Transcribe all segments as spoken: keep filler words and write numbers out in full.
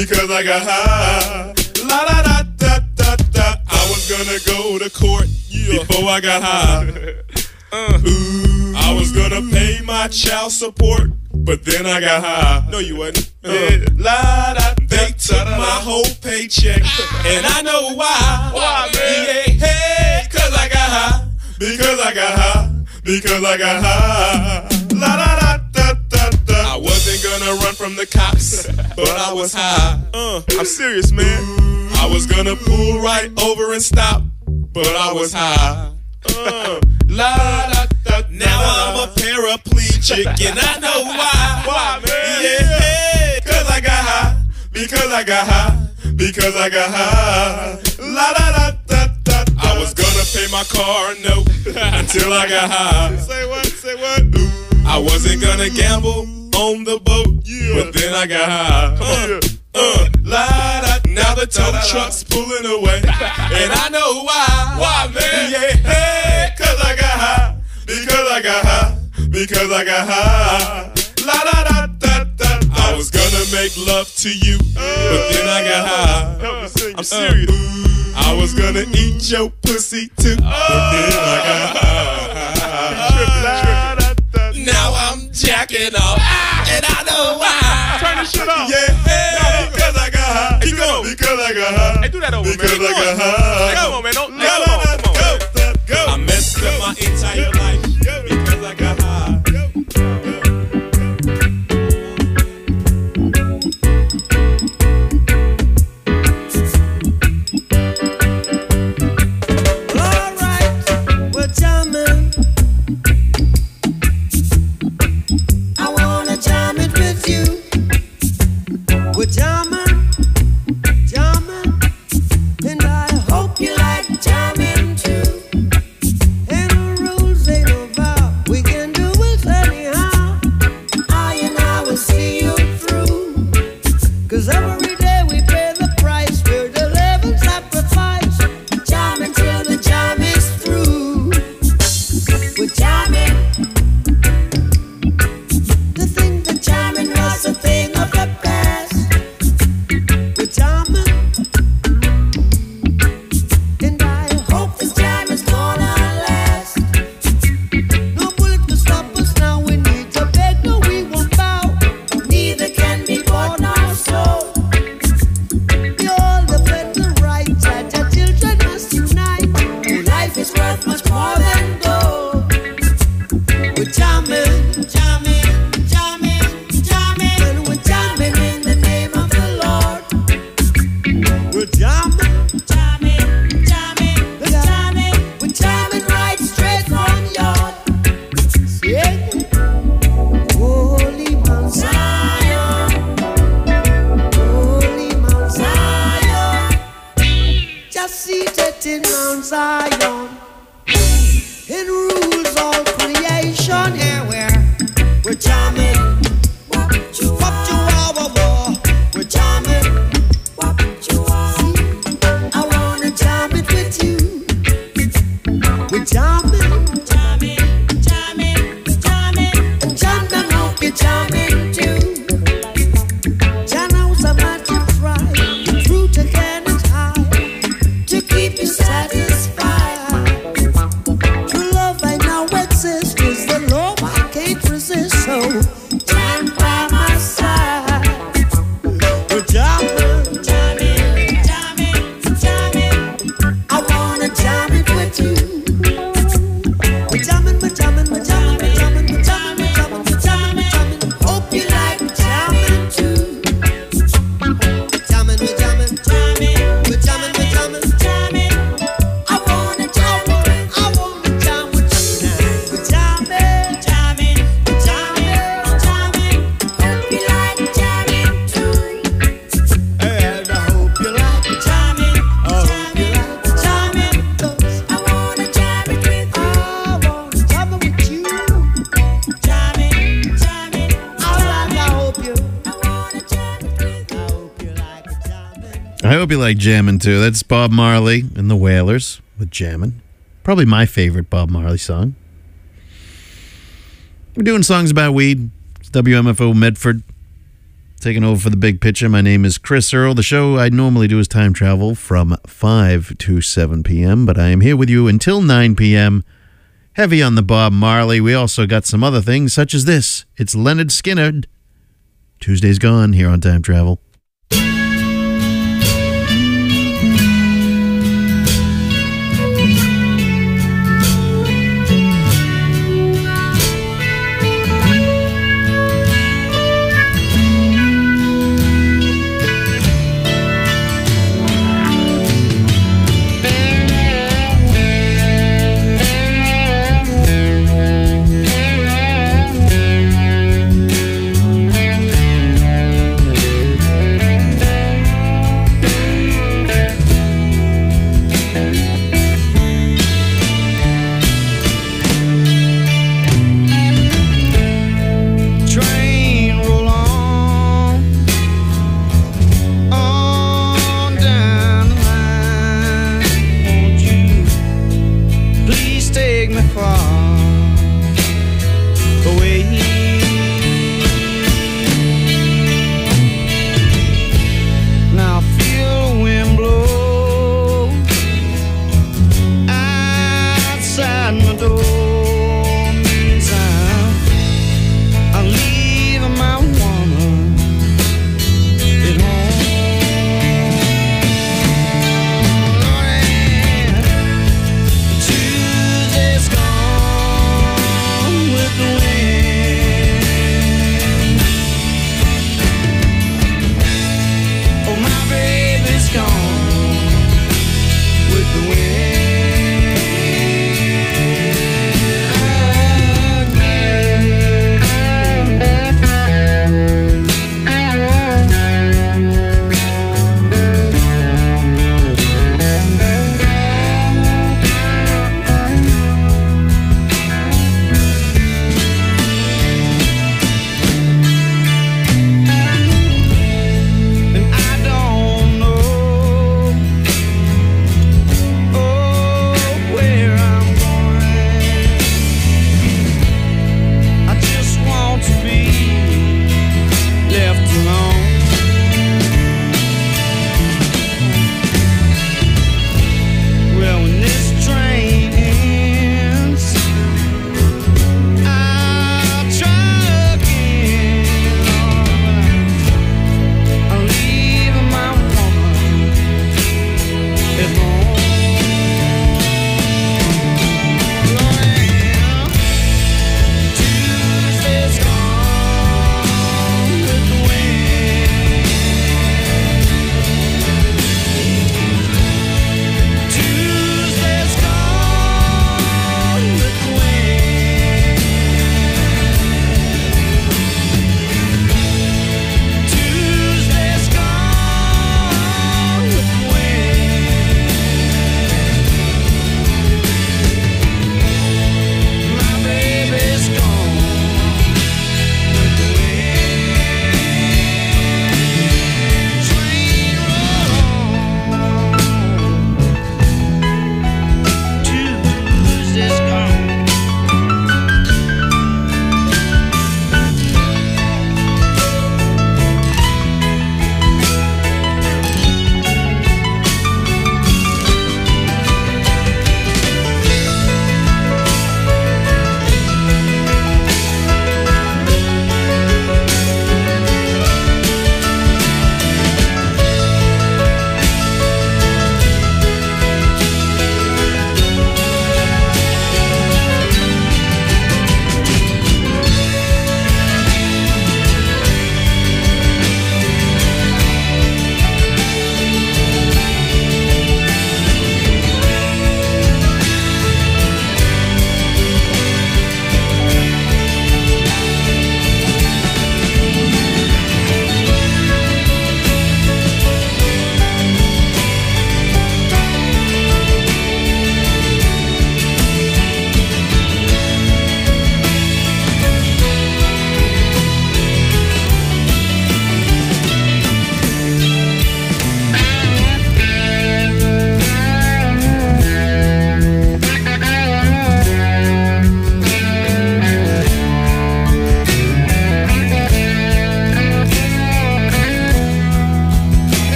because I got high. La da da da da da. I was gonna go to court before I got high. Uh, Ooh, I was gonna pay my child support, but then I got high. No, you wasn't. Uh, yeah. La da. They took my whole paycheck, and I know why. Why, man? Yeah, hey, cause I got high. Because I got high. Because I got high. La da da da da da. I wasn't gonna run from the cops, but I was high. Uh, I'm serious, man. I was gonna pull right over and stop, but I was high. Uh, la da da. Now I'm a paraplegic, and I know why. Why, man? Yeah, cause I got high. Because I got high. Because I got high. La da da da da. I was gonna pay my car note until I got high. Say what? Say what? I wasn't gonna gamble on the boat, yeah. But then I got high. Uh, uh, la da. Now the tow truck's pulling away, and I know why. Why, man? Yeah, hey, cause I got high. Because I got high. Because I got high. La da da da da. I was gonna make love to you, but then I got high. I'm serious. Uh, I was gonna eat your pussy too, but then I got high. Now I'm jacking off, and I know why. Turn this shit off. Yeah, hey, because I got high. Hey, keep going. Because I got high. Hey, do that over, because man. Because I got high. Hey, come on, man. Don't, hey, come on, come on. Go, go. I messed up my entire life because I got high. I hope you like Jammin' too. That's Bob Marley and the Wailers with Jammin'. Probably my favorite Bob Marley song. We're doing songs about weed. It's W M F O Medford. Taking over for the big picture, my name is Chris Earl. The show I normally do is time travel from five to seven p.m., but I am here with you until nine p.m., heavy on the Bob Marley. We also got some other things, such as this. It's Leonard Skinner. Tuesday's Gone here on Time Travel.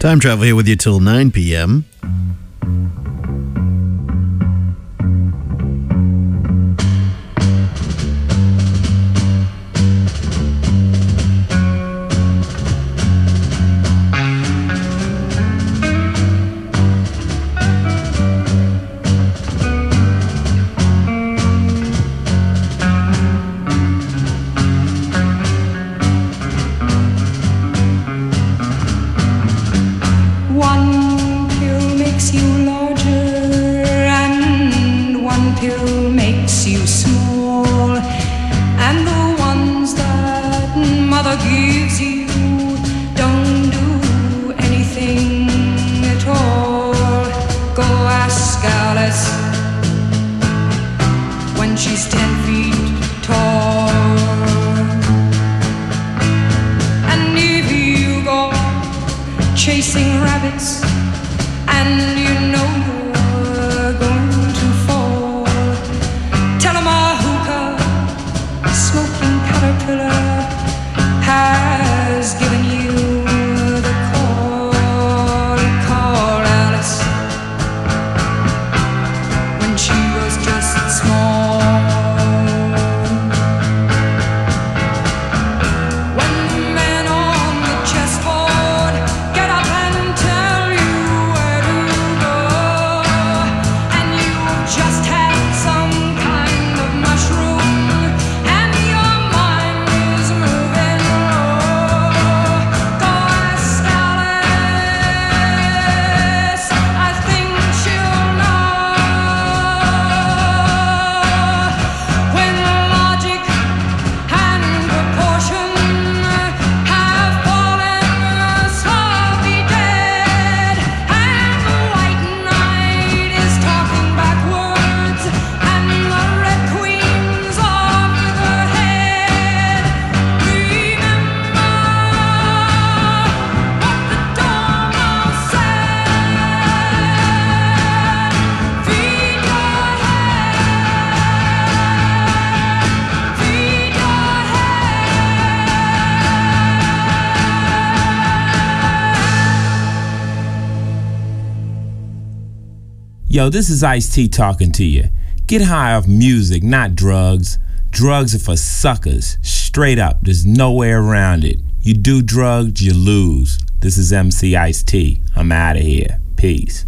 Time Travel here with you till nine p.m. Yo, this is Ice-T talking to you. Get high off music, not drugs. Drugs are for suckers. Straight up, there's no way around it. You do drugs, you lose. This is M C Ice-T. I'm out of here. Peace.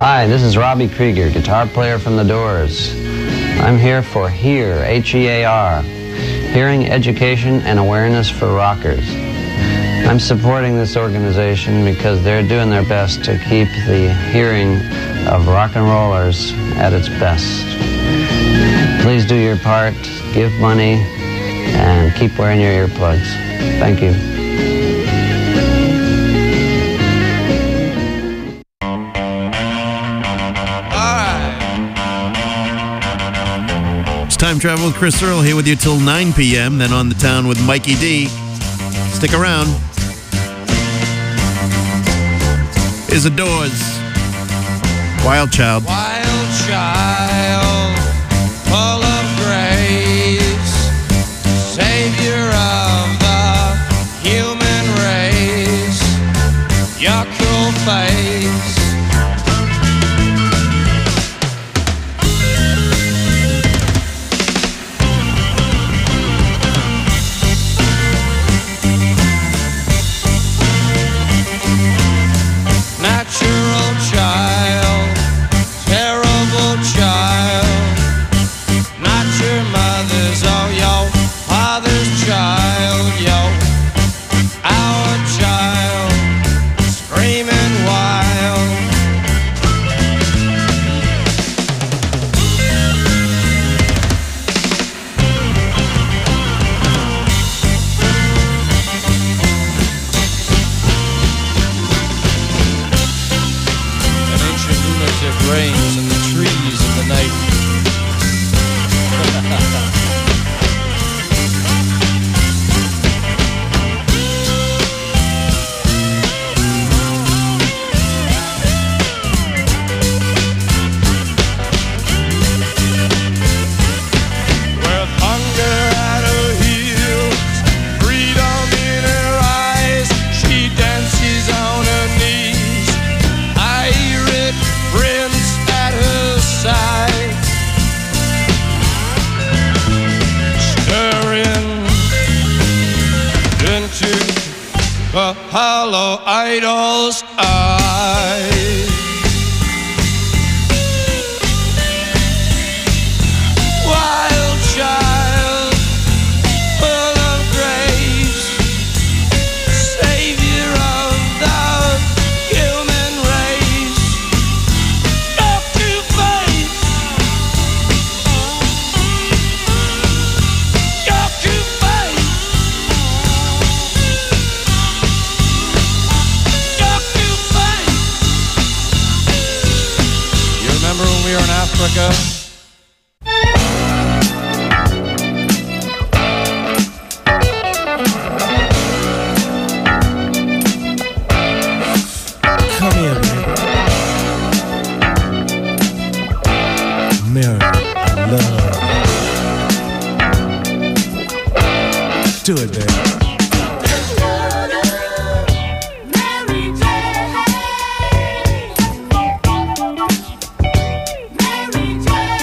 Hi, this is Robbie Krieger, guitar player from The Doors. I'm here for HEAR, H E A R, Hearing Education and Awareness for Rockers. I'm supporting this organization because they're doing their best to keep the hearing of rock and rollers at its best. Please do your part, give money, and keep wearing your earplugs. Thank you. Time Travel with Chris Earl here with you till nine p.m. Then on the town with Mikey D. Stick around. Here's The Doors. Wild Child. Wild child, full of grace, savior of the human race, your cool face. Natural child, terrible child, not your mother's, oh, yo, father's child, yo, our child, screaming wild. Reigns in the trees of the night. With hunger at her heels, freedom in her eyes, she dances on her knees. Pirate prince at her side, stirring into the hollow idol's eyes. Wild child, full of grace, savior of the human race. Your cute face, your cute face, your cute face. You remember when we were in Africa? Come here, man. Mary, I love. Do it, baby. Mary J.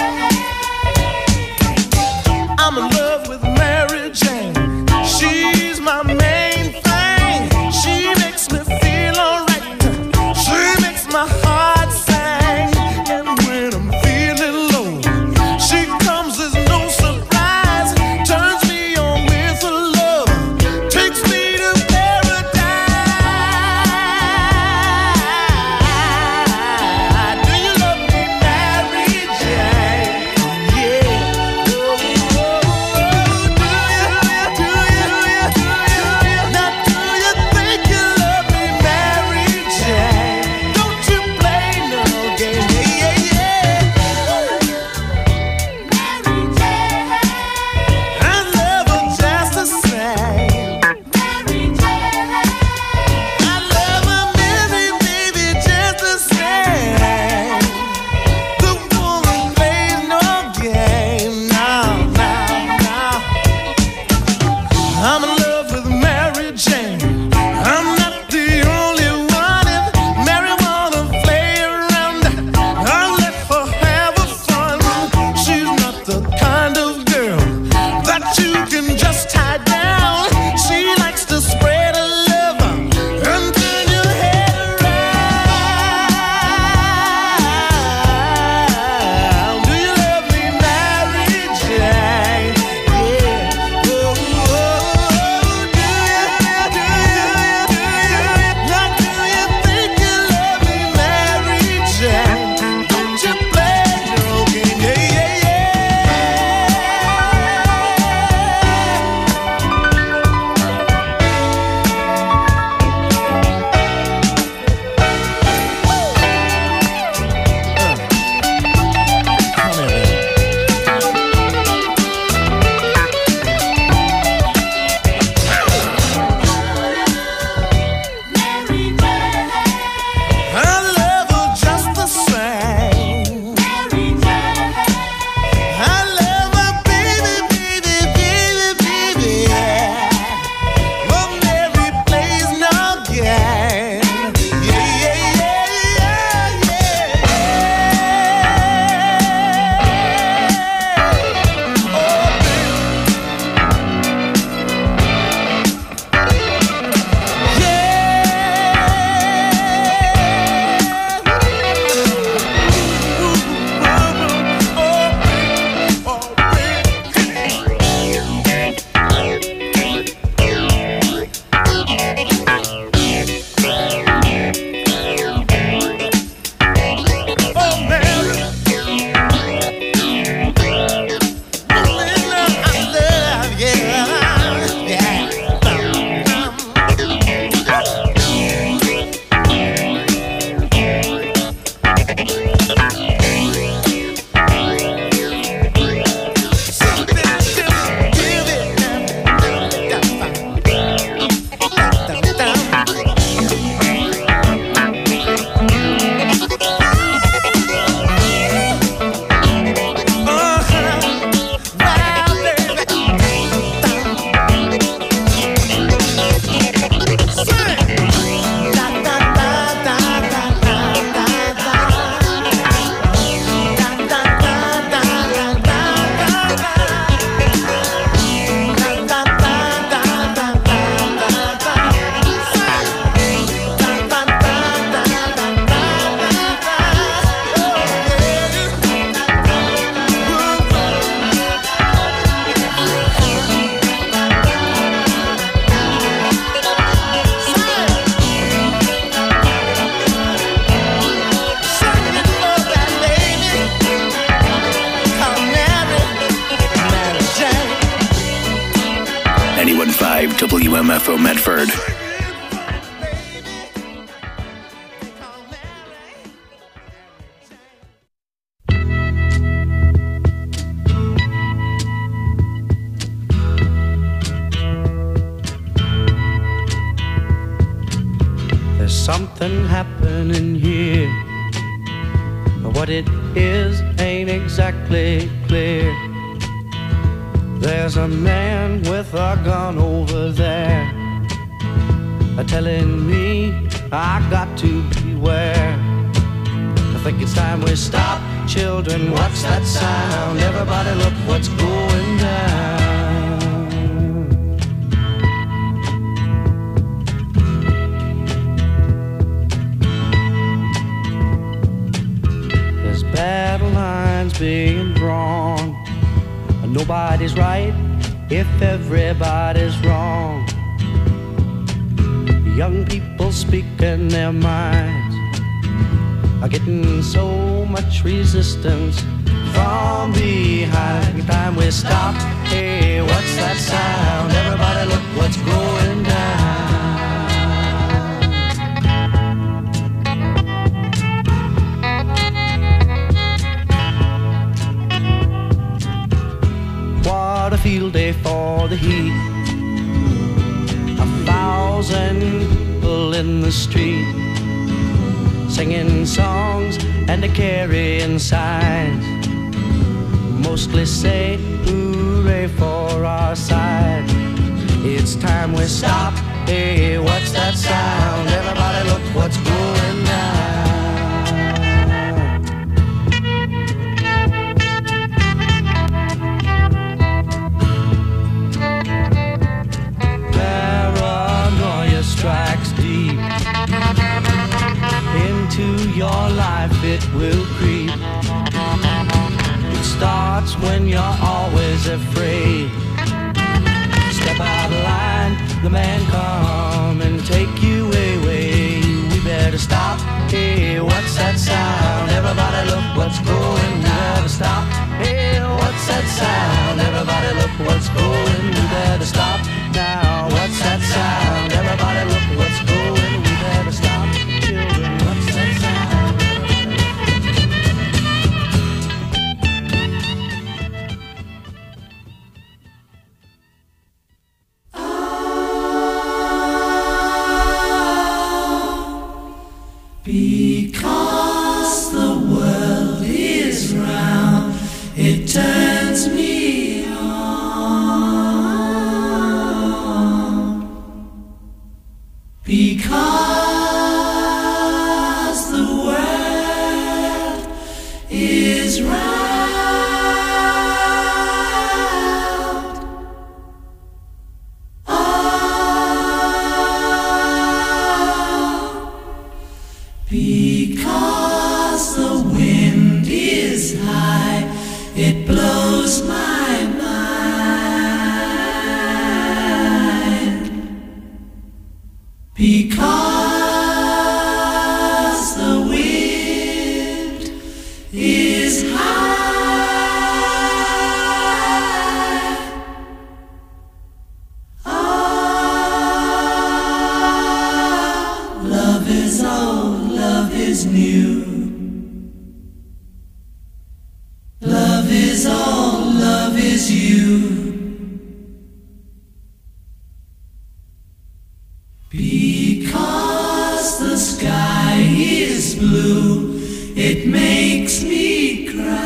M F O Medford. There's something happening here. What it is ain't exactly clear. There's a man with a gun over there, telling me I got to beware. I think it's time we stop. Children, what's that sound? Everybody look what's going down. There's battle lines being drawn. Nobody's right if everybody's wrong. Young people speaking their minds are getting so much resistance from behind. Every time we stop, hey, what's that sound? Everybody look what's going down. What a field day for the heat. A thousand people in the street, singing songs and carrying signs, mostly say hooray for our side. It's time we stop. Hey, what's that sound? Everybody look what's going down. Paranoia strikes deep into your life, it will creep. It starts when you're always afraid. Step out of line, the man come and take you away. We better stop. Hey, what's that sound? Everybody look what's going. We better stop. Hey, what's that sound? Everybody look what's going. We better stop now. What's that sound? Everybody look what's going. We better stop. Children, what's that sound? Because the world is round, it turns me on. Because the world is round. Oh, because the wind is high, it blows my mind. Because the wind is high. Ah, love is old, love is new. Love is all, love is you. Because the sky is blue, it makes me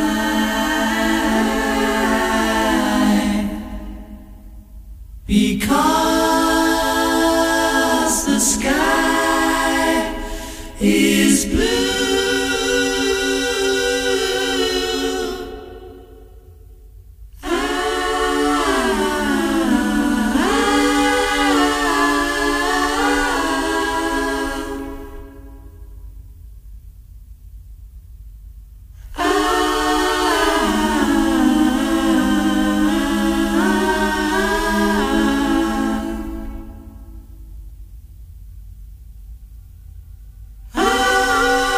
cry. Because the sky is blue. Ah,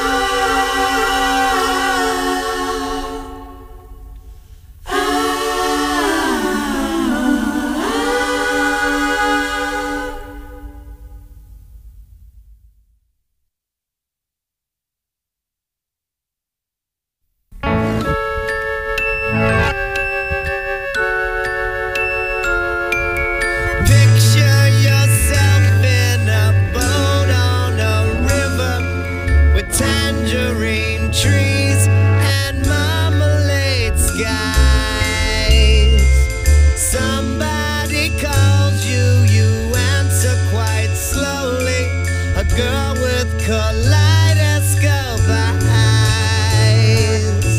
girl with kaleidoscope eyes.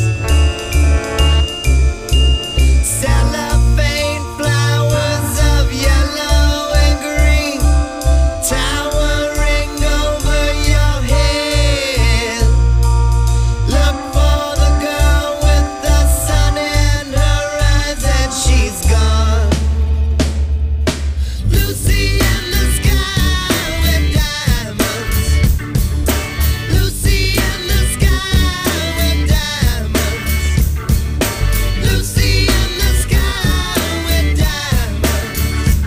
Cellophane flowers of yellow and green towering over your head. Look for the girl with the sun in her eyes and she's gone. Lucy in the sky with diamonds. Lucy in the sky with diamonds. Lucy in the sky with diamonds.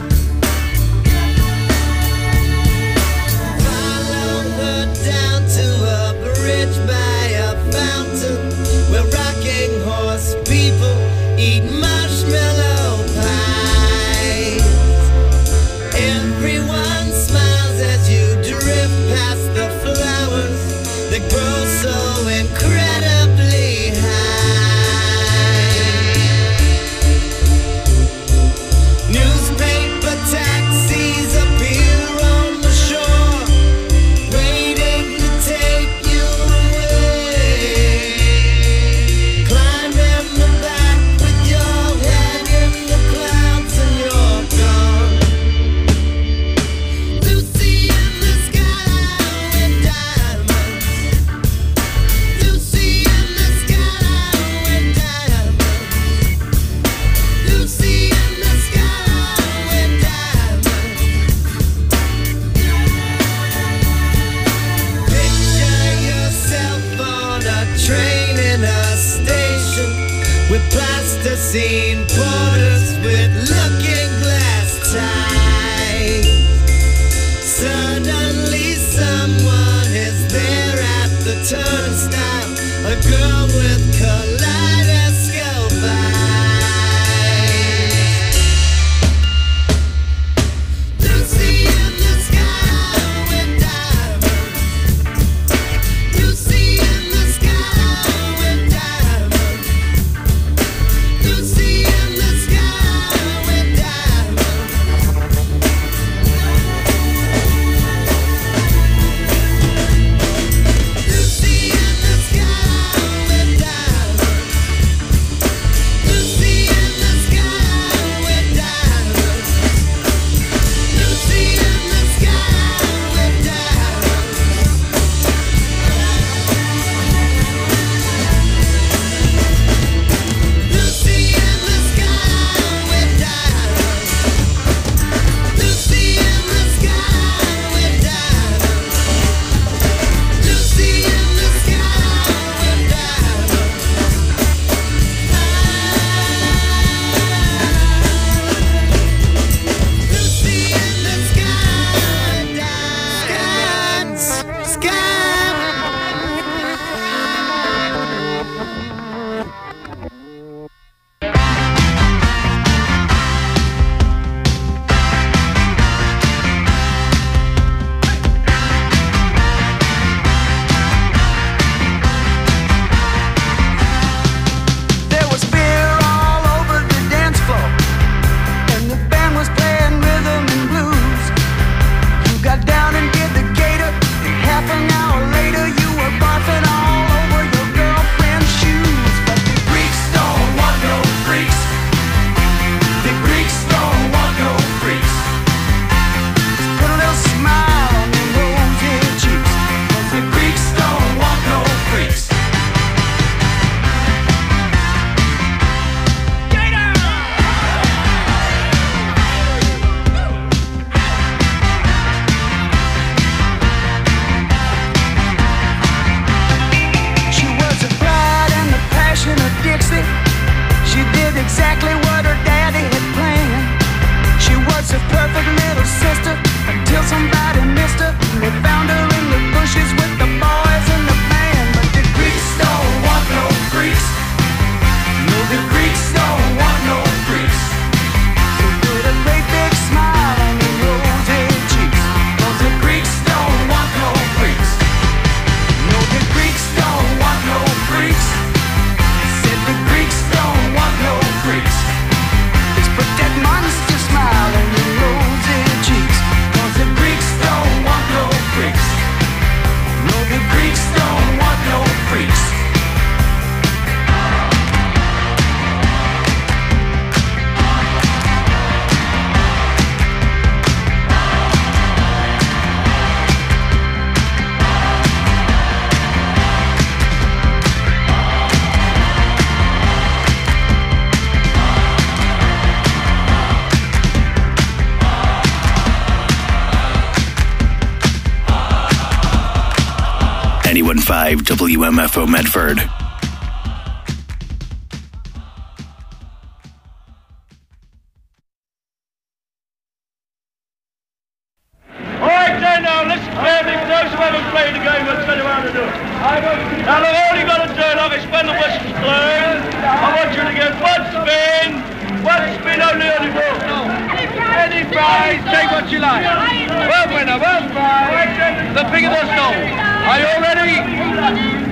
Follow her down to a bridge by a fountain where rocking horse people eat marshmallow pies. Everyone smiles as you drift past the flowers that grow so incredibly high. Newspaper taxis appear on the shore, waiting to take you away. Climb in the back with your head in the clouds and you're gone. Lucy in the sky with diamonds. Lucy in the sky with diamonds. Lucy in the sky with diamonds. Picture yourself on a train in a station with plasticine porters with looking glass ties. Suddenly someone is there at the turnstile, a girl with kaleidoscope eyes. Lucy in the sky with diamonds. Lucy in the sky with diamonds. Lucy in the sky with diamonds. Lucy in the sky with diamonds. ninety-one point five W M F O Medford. All right, then, now, listen carefully. For those who haven't played the game, let's tell you how to do it. Now, look, all you got to do, like, is when the whistle's blown, I want you to get one spin, one spin only on the ball. Any prize, take what you like. One winner, one prize, the bigger the stone. Are you all ready?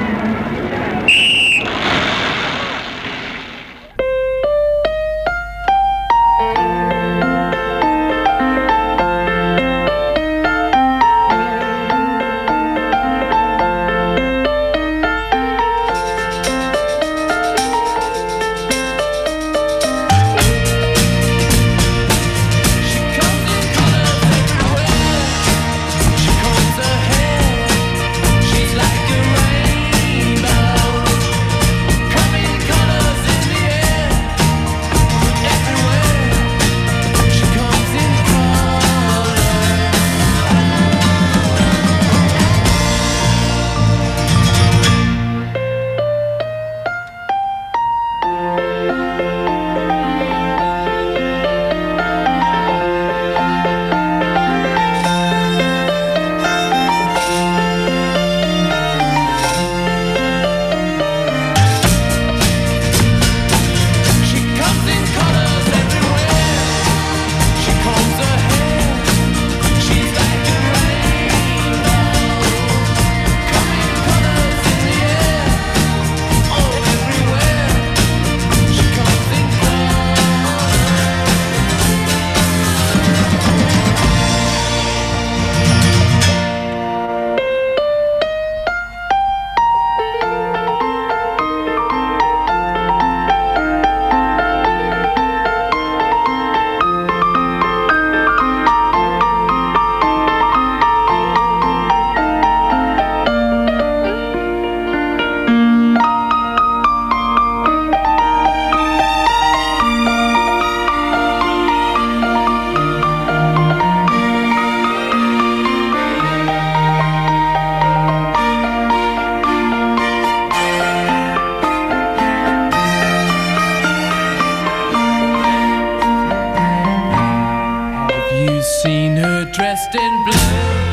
dressed in blue.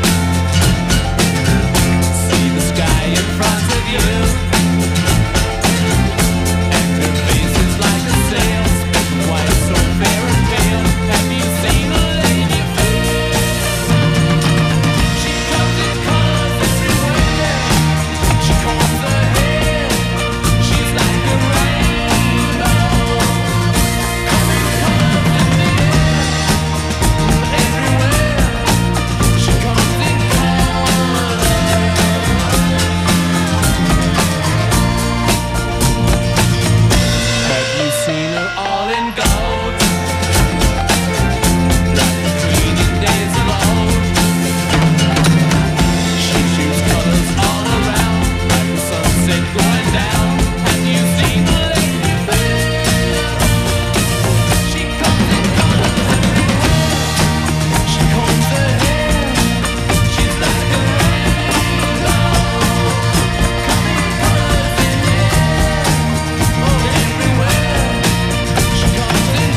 See the sky in front of you, and her face is like a sail, why so fair and pale. Have you seen a lady fair? She comes in colors everywhere. She combs her hair. She's like a rainbow, coming colors in the air. Everywhere she comes in colors. Have you seen her all in gold, like the queen in days of old? She shoots colors all around, like the sunset going down. Have you seen the lady fair? She comes in colors everywhere. She combs her hair. She's like a rainbow, coming colors in the air. Oh, everywhere she comes in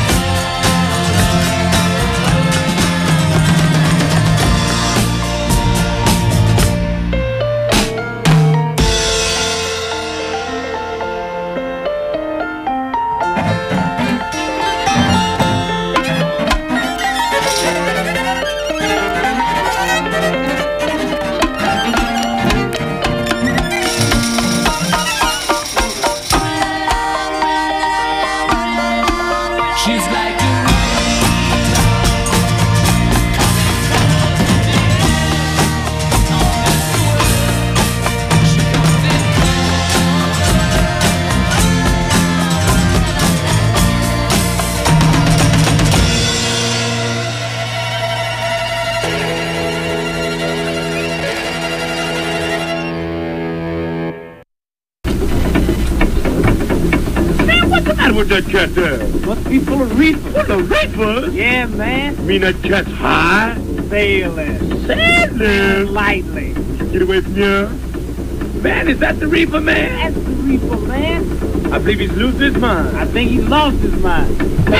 she's like a Man, what's the matter with that cat there? Must be full of reefers. Full of reefers? Yeah, man. You mean that cat's high? Sailing. Sailing? Lightly. Get away from here. Man, is that the Reefer Man? That's the Reefer Man. I believe he's losing his mind. I think he lost his mind.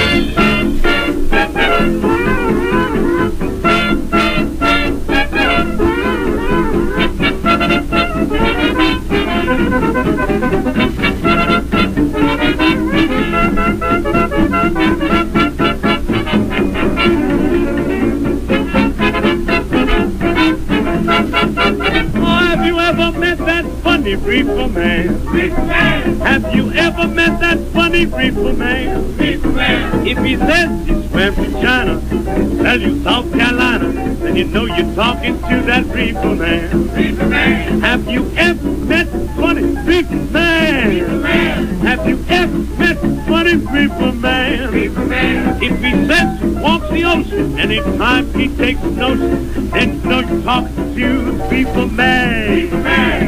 Have you ever met that funny Reefer Man? Reefer Man. Have you ever met that funny Reefer Man? Reefer Man. If he says he swam to China, tell you South Carolina, then you know you're talking to that Reefer Man. Reefer Man. Have you ever met funny Reefer Man? Reefer Man. Have you ever met funny Reefer Man? Reefer Man. If he says he walks the ocean, anytime he takes notion, then you know you're talking to the Reefer Man. Reefer Man.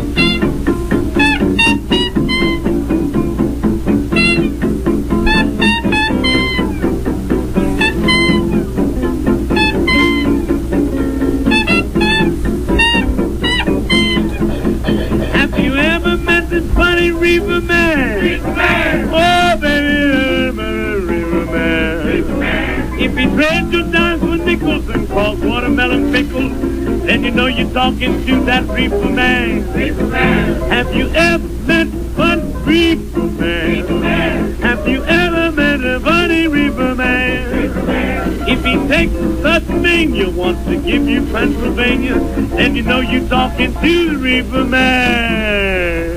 Have you ever met this funny Reefer Man? Reefer Man. Oh, baby, Reefer Man. Reefer Man. If he trades your dimes for nickels and calls watermelon pickles, then you know you're talking to that Reefer Man. Reefer Man. Have you ever met funny Reefer Man? Reefer Man. Have you ever met a funny Reefer Man? Reefer Man. If he takes Pennsylvania, wants to give you Pennsylvania, then you know you're talking to the Reefer Man.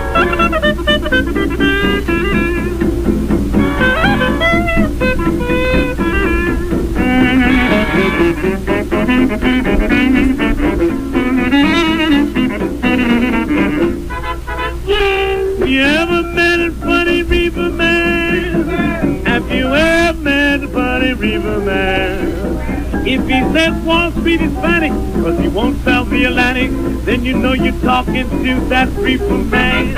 You ever met a funny Reefer Man? Have you ever met a funny Reefer Man? If he says Wall Street is Hispanic, cause he won't sell the Atlantic, then you know you're talking to that Reefer Man.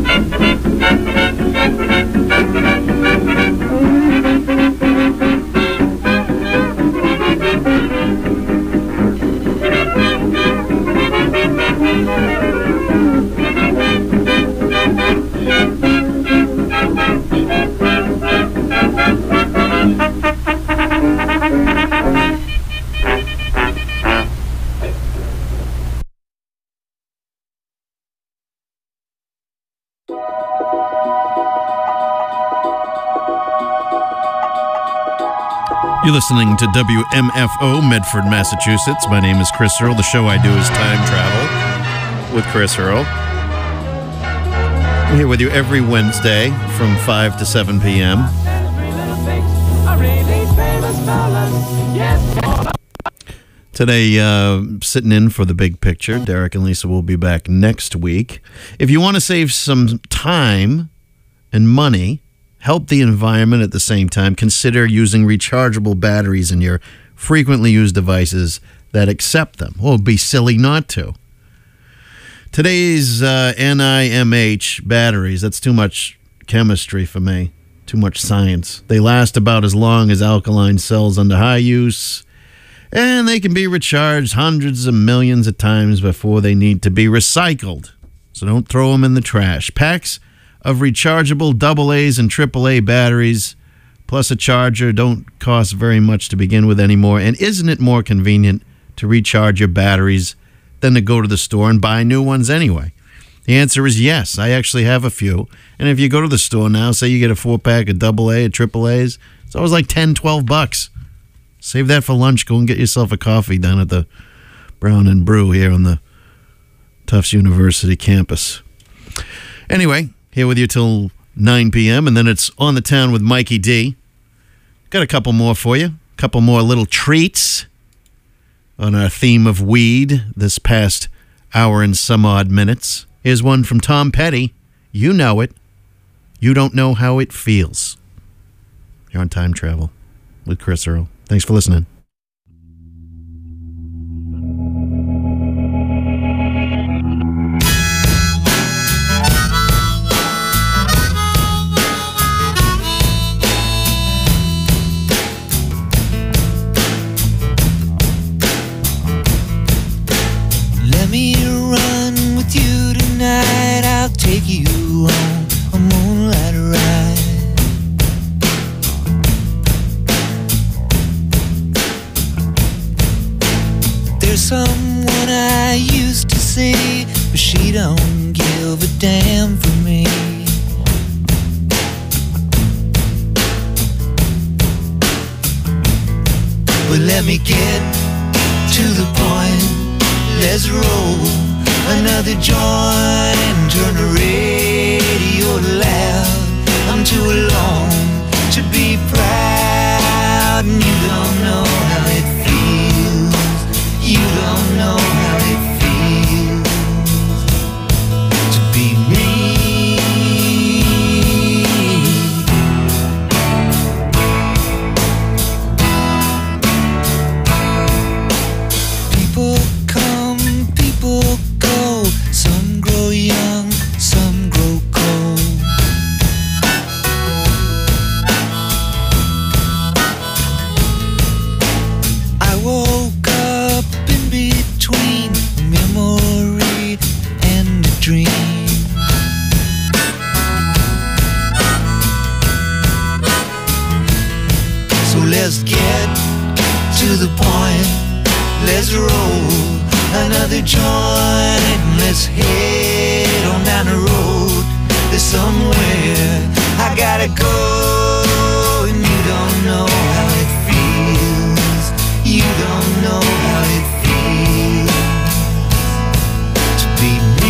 You're listening to W M F O, Medford, Massachusetts. My name is Chris Earl. The show I do is Time Travel with Chris Earl. I'm here with you every Wednesday from five to seven p.m. Today, uh, sitting in for the big picture. Derek and Lisa will be back next week. If you want to save some time and money, help the environment at the same time, consider using rechargeable batteries in your frequently used devices that accept them. Well, it'd be silly not to. Today's uh, N I M H batteries, that's too much chemistry for me, too much science. They last about as long as alkaline cells under high use, and they can be recharged hundreds of millions of times before they need to be recycled. So don't throw them in the trash. Packs of rechargeable double A's and triple A batteries, plus a charger, don't cost very much to begin with anymore. And isn't it more convenient to recharge your batteries than to go to the store and buy new ones anyway? The answer is yes. I actually have a few. And if you go to the store now, say you get a four-pack of double A or triple A's, it's always like ten, twelve bucks. Save that for lunch. Go and get yourself a coffee down at the Brown and Brew here on the Tufts University campus. Anyway, here with you till nine p.m., and then it's On the Town with Mikey D. Got a couple more for you. A couple more little treats on our theme of weed this past hour and some odd minutes. Here's one from Tom Petty. You know it. You don't know how it feels. You're on Time Travel with Chris Earl. Thanks for listening. Let me run with you tonight. on a moonlight ride. There's someone I used to see, but she don't give a damn for me. But let me get to the point. Let's roll another joint and turn the radio loud. I'm too alone to be proud, and you don't know how it feels. You don't know how it feels to be me. People come, people go. Some grow young, some grow cold. I woke up in between a memory and a dream. So let's get to the point. Let's roll another joint. Let's head on down the road. There's somewhere I gotta go, and you don't know how it feels. You don't know how it feels to be me.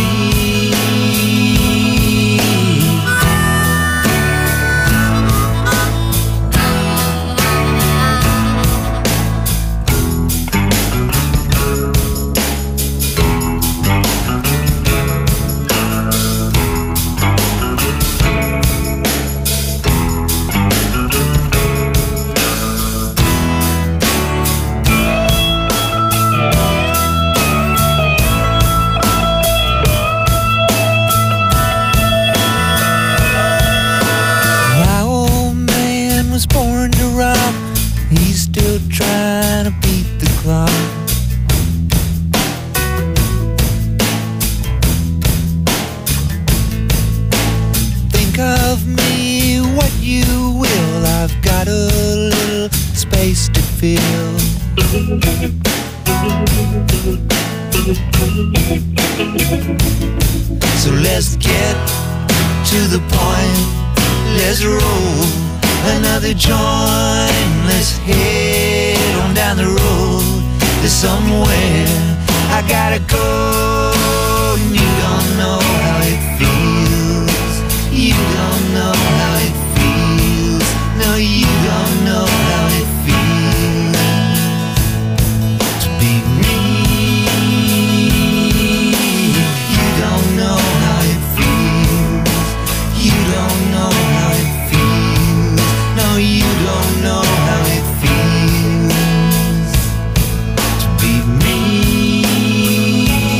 My old man was born to rock. He's still trying to beat the clock. Think of me what you will. I've got a little space to fill. So let's get to the point. Let's roll another joint. Let's head on down the road. There's somewhere I gotta go, and you don't know how it feels. You don't know how it feels. No, you don't know how it feels to be me. You don't know how it feels. You don't know how it feels. No, you don't know how it feels to be me.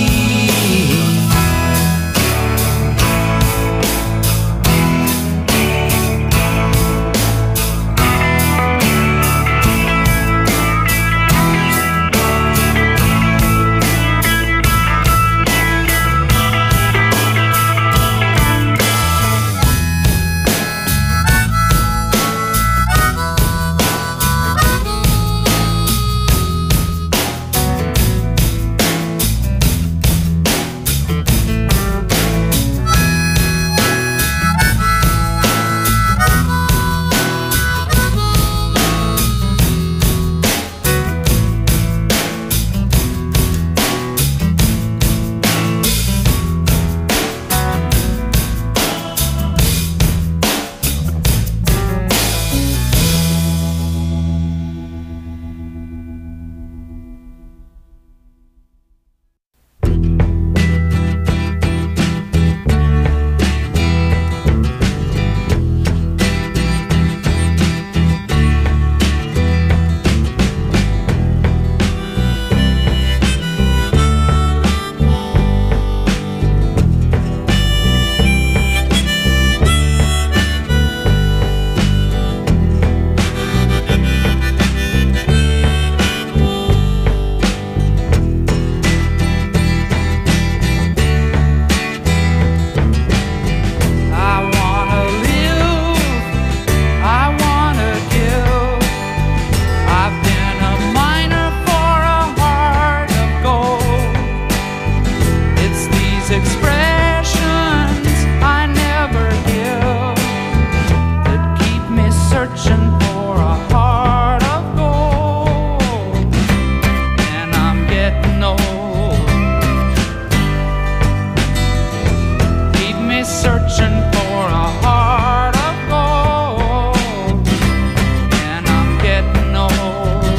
expressions I never give that keep me searching for a heart of gold. And I'm getting old. Keep me searching for a heart of gold. And I'm getting old.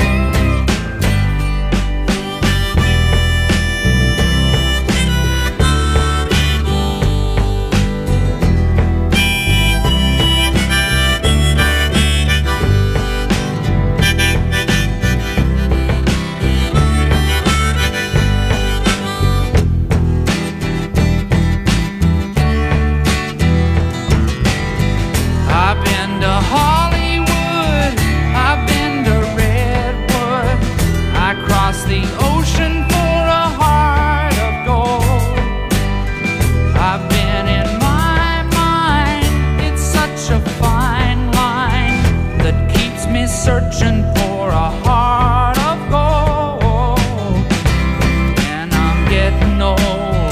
I've been to Hollywood, I've been to Redwood, I crossed the ocean for a heart of gold. I've been in my mind, it's such a fine line that keeps me searching for a heart of gold. And I'm getting old.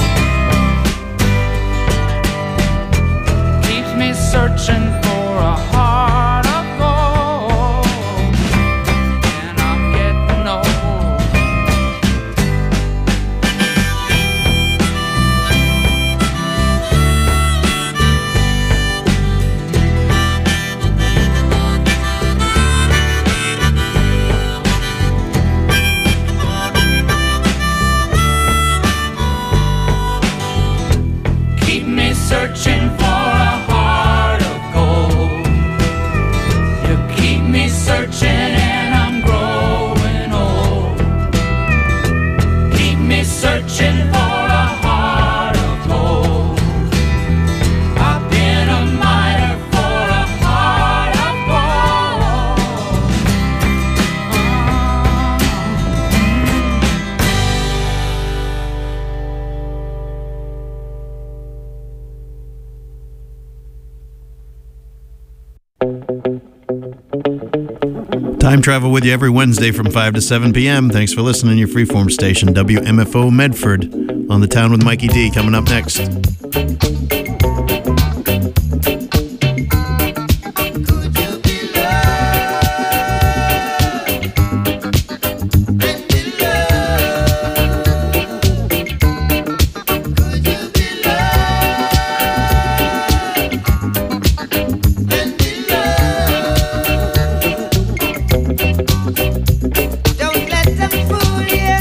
Keeps me searching for a heart of gold. And I'm getting old. Keep me searching for a heart of gold. You keep me searching and I'm growing old. Keep me searching for a heart of gold. I've been a miner for a heart of gold. Time travel with you every Wednesday from five to seven p.m. Thanks for listening. Your freeform station, W M F O Medford, on The Town with Mikey D. Coming up next. Don't let them fool you.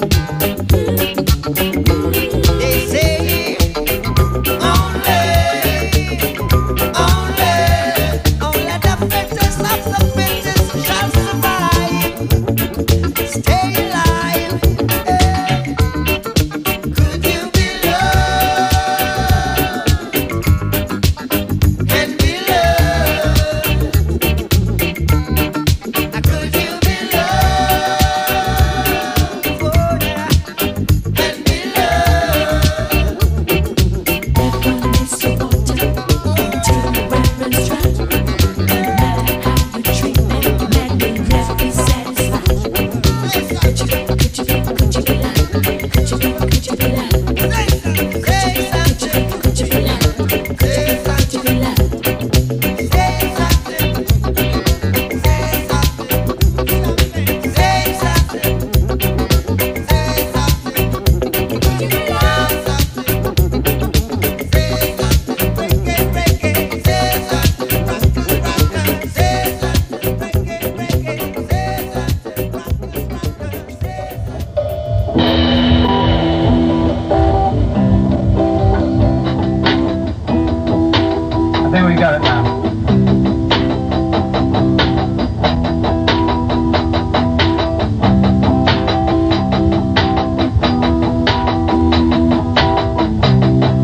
They say only got it.